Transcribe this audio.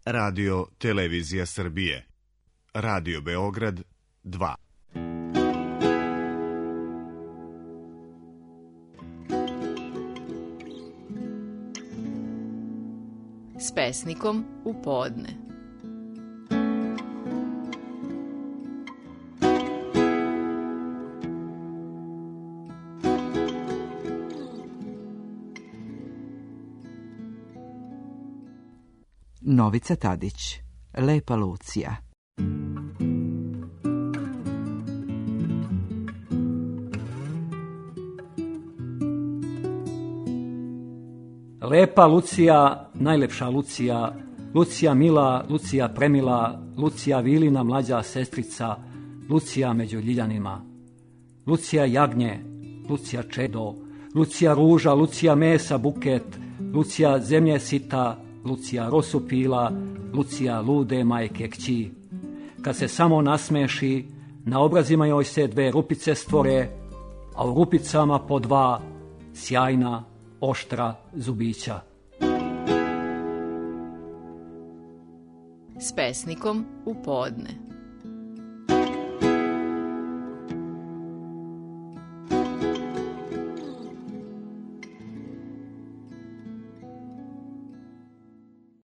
Radio Televizija Srbije. Radio Beograd 2. S pesnikom u podne. Novica Tadić, Lepa Lucija. Lepa Lucija, najlepša Lucija, Lucija mila, Lucija premila, Lucija Vilina mlađa sestrica, Lucija među ljiljanima. Lucija jagnje, Lucija čedo, Lucija ruža, Lucija mesa buket, Lucija zemlje sita, Lucija rosu pila, Lucija lude majke kći. Kad se samo nasmeši, na obrazima joj se dve rupice stvore, a u rupicama po dva sjajna, oštra zubića. S pesnikom u podne.